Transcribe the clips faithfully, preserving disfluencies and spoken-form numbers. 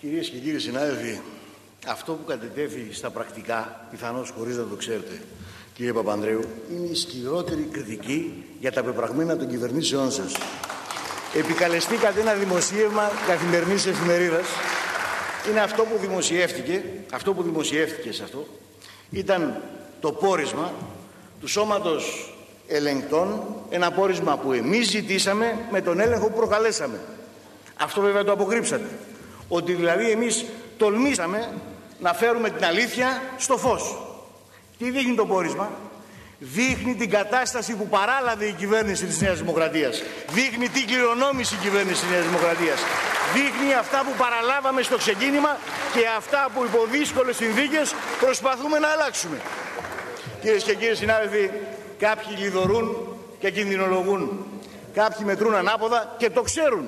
Κυρίες και κύριοι συνάδελφοι, αυτό που κατετέθη στα πρακτικά, πιθανώς χωρίς να το ξέρετε, κύριε Παπανδρέου, είναι η σκληρότερη κριτική για τα πεπραγμένα των κυβερνήσεών σας. Επικαλεστήκατε ένα δημοσίευμα καθημερινής εφημερίδας. Είναι αυτό που δημοσιεύτηκε, αυτό που δημοσιεύτηκε σε αυτό, ήταν το πόρισμα του Σώματος Ελεγκτών, ένα πόρισμα που εμείς ζητήσαμε με τον έλεγχο που προκαλέσαμε. Αυτό βέβαια το αποκρύψατε. Ότι δηλαδή εμείς τολμήσαμε να φέρουμε την αλήθεια στο φως. Τι δείχνει το πόρισμα? Δείχνει την κατάσταση που παράλαβε η κυβέρνηση της Νέας Δημοκρατίας. Δείχνει τι κληρονόμησε η κυβέρνηση της Νέας Δημοκρατίας. Δείχνει αυτά που παραλάβαμε στο ξεκίνημα και αυτά που υπό δύσκολες συνθήκες προσπαθούμε να αλλάξουμε. Κυρίες και κύριοι συνάδελφοι, κάποιοι λιδωρούν και κινδυνολογούν. Κάποιοι μετρούν ανάποδα και το ξέρουν.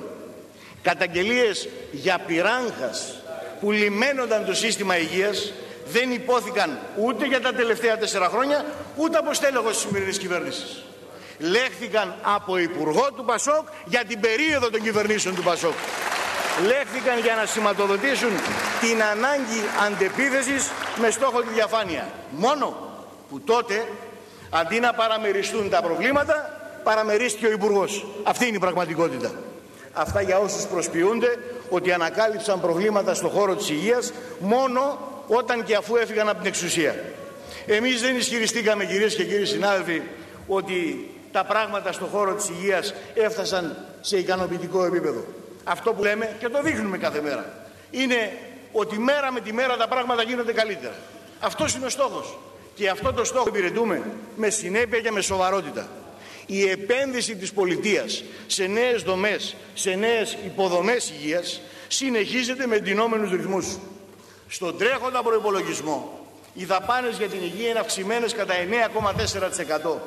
Καταγγελίες για πυράγχας που λιμένονταν το σύστημα υγείας δεν υπόθηκαν ούτε για τα τελευταία τέσσερα χρόνια, ούτε από στέλεχος της σημερινής κυβέρνησης. Λέχθηκαν από υπουργό του Πασόκ για την περίοδο των κυβερνήσεων του Πασόκ. Λέχθηκαν για να σηματοδοτήσουν την ανάγκη αντεπίθεσης με στόχο τη διαφάνεια. Μόνο που τότε, αντί να παραμεριστούν τα προβλήματα, παραμερίστηκε ο υπουργός. Αυτή είναι η πραγματικότητα. Αυτά για όσους προσποιούνται ότι ανακάλυψαν προβλήματα στον χώρο της υγείας μόνο όταν και αφού έφυγαν από την εξουσία. Εμείς δεν ισχυριστήκαμε, κυρίες και κύριοι συνάδελφοι, ότι τα πράγματα στον χώρο της υγείας έφτασαν σε ικανοποιητικό επίπεδο. Αυτό που λέμε και το δείχνουμε κάθε μέρα είναι ότι μέρα με τη μέρα τα πράγματα γίνονται καλύτερα. Αυτός είναι ο στόχος και αυτό το στόχο υπηρετούμε με συνέπεια και με σοβαρότητα. Η επένδυση της πολιτείας σε νέες δομές, σε νέες υποδομές υγείας συνεχίζεται με εντυνόμενους ρυθμούς. Στον τρέχοντα προϋπολογισμό οι δαπάνες για την υγεία είναι αυξημένες κατά εννέα κόμμα τέσσερα τοις εκατό.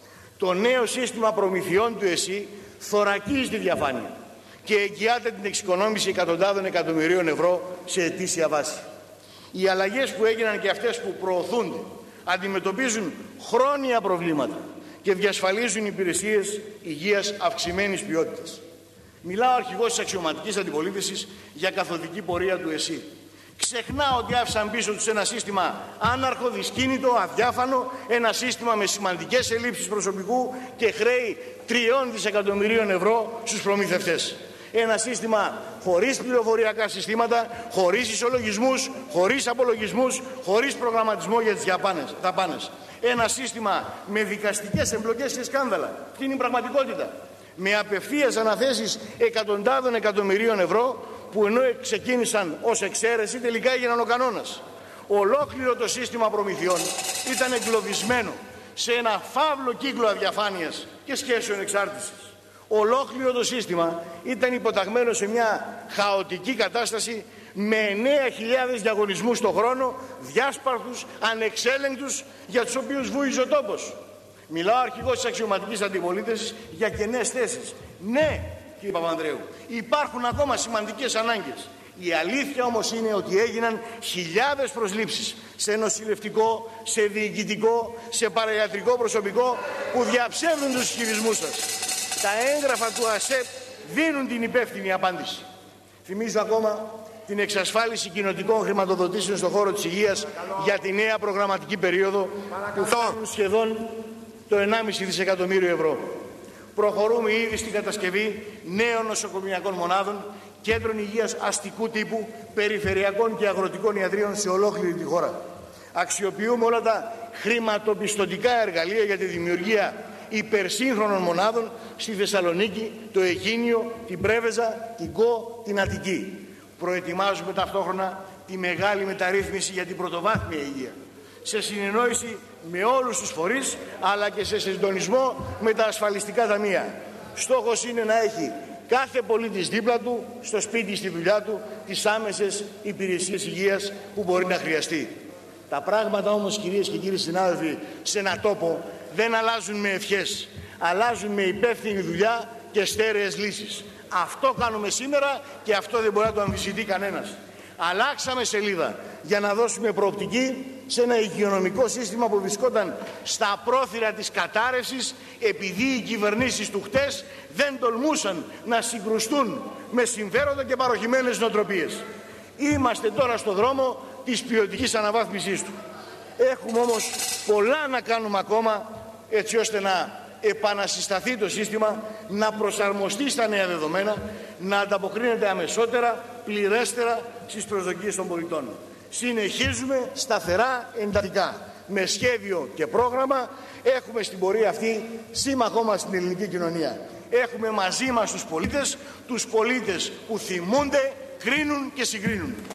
Το νέο σύστημα προμηθειών του ΕΣΥ θωρακίζει τη διαφάνεια και εγγυάται την εξοικονόμηση εκατοντάδων εκατομμυρίων ευρώ σε ετήσια βάση. Οι αλλαγές που έγιναν και αυτές που προωθούνται αντιμετωπίζουν χρόνια προβλήματα και διασφαλίζουν υπηρεσίες υγείας αυξημένης ποιότητας. Μιλάω αρχηγός της αξιωματικής αντιπολίτευσης για καθοδική πορεία του ΕΣΥ. Ξεχνά ότι άφησαν πίσω τους ένα σύστημα άναρχο, δυσκίνητο, αδιάφανο, ένα σύστημα με σημαντικές ελλείψεις προσωπικού και χρέη τριών δισεκατομμυρίων ευρώ στους προμηθευτές. Ένα σύστημα χωρίς πληροφοριακά συστήματα, χωρίς ισολογισμούς, χωρίς απολογισμούς, χωρίς προγραμματισμό για τις δαπάνες. Ένα σύστημα με δικαστικές εμπλοκές και σκάνδαλα. Αυτή είναι η πραγματικότητα. Με απευθείας αναθέσεις εκατοντάδων εκατομμυρίων ευρώ που ενώ ξεκίνησαν ως εξαίρεση τελικά έγιναν ο κανόνας. Ολόκληρο το σύστημα προμηθειών ήταν εγκλωβισμένο σε ένα φαύλο κύκλο αδιαφάνειας και σχέσεων εξάρτησης. Ολόκληρο το σύστημα ήταν υποταγμένο σε μια χαοτική κατάσταση με εννέα χιλιάδες διαγωνισμούς το χρόνο, διάσπαρτους, ανεξέλεγκτους, για τους οποίους βούιζε ο τόπος. Μιλάω αρχηγός της αξιωματικής αντιπολίτευσης για κενές θέσεις. Ναι, κύριε Παπανδρέου, υπάρχουν ακόμα σημαντικές ανάγκες. Η αλήθεια όμως είναι ότι έγιναν χιλιάδες προσλήψεις σε νοσηλευτικό, σε διοικητικό, σε παραϊατρικό προσωπικό που διαψεύδουν τους ισχυρισμούς σας. Τα έγγραφα του ΑΣΕΠ δίνουν την υπεύθυνη απάντηση. Θυμίζω ακόμα την εξασφάλιση κοινοτικών χρηματοδοτήσεων στον χώρο της υγείας για τη νέα προγραμματική περίοδο που φτάνουν σχεδόν το ενάμιση δισεκατομμύριο ευρώ. Προχωρούμε ήδη στην κατασκευή νέων νοσοκομειακών μονάδων, κέντρων υγείας αστικού τύπου, περιφερειακών και αγροτικών ιατρίων σε ολόκληρη τη χώρα. Αξιοποιούμε όλα τα χρηματοπιστωτικά εργαλεία για τη δημιουργία υπερσύγχρονων μονάδων στη Θεσσαλονίκη, το Αιγίνιο, την Πρέβεζα, την ΚΟ, την Αττική. Προετοιμάζουμε ταυτόχρονα τη μεγάλη μεταρρύθμιση για την πρωτοβάθμια υγεία, σε συνεννόηση με όλους τους φορείς αλλά και σε συντονισμό με τα ασφαλιστικά ταμεία. Στόχος είναι να έχει κάθε πολίτης δίπλα του, στο σπίτι, στη δουλειά του, τις άμεσες υπηρεσίες υγείας που μπορεί να χρειαστεί. Τα πράγματα όμως, κυρίες και κύριοι συνάδελφοι, σε ένα τόπο δεν αλλάζουν με ευχές, αλλάζουν με υπεύθυνη δουλειά και στέρεες λύσεις. Αυτό κάνουμε σήμερα και αυτό δεν μπορεί να το αμφισβητεί κανένας. Αλλάξαμε σελίδα για να δώσουμε προοπτική σε ένα υγειονομικό σύστημα που βρισκόταν στα πρόθυρα της κατάρρευσης επειδή οι κυβερνήσεις του χτες δεν τολμούσαν να συγκρουστούν με συμφέροντα και παροχημένες νοοτροπίες. Είμαστε τώρα στο δρόμο της ποιοτικής αναβάθμισής του. Έχουμε όμως πολλά να κάνουμε ακόμα, έτσι ώστε να επανασυσταθεί το σύστημα, να προσαρμοστεί στα νέα δεδομένα, να ανταποκρίνεται αμεσότερα, πληρέστερα στις προσδοκίες των πολιτών. Συνεχίζουμε σταθερά, εντατικά, με σχέδιο και πρόγραμμα. Έχουμε στην πορεία αυτή σύμμαχό μας στην ελληνική κοινωνία. Έχουμε μαζί μας τους πολίτες, τους πολίτες που θυμούνται, κρίνουν και συγκρίνουν.